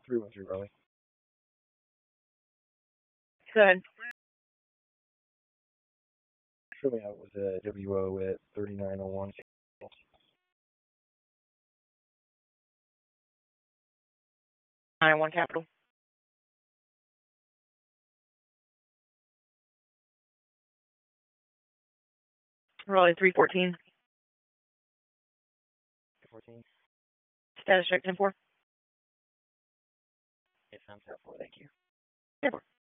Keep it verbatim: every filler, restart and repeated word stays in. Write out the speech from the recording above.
three one three Raleigh. Go ahead. Show me out with a W O at thirty-nine oh one. nine one Capital. Raleigh three fourteen. fourteen. Status check ten four. Yes, I'm ten four. Thank you. ten four.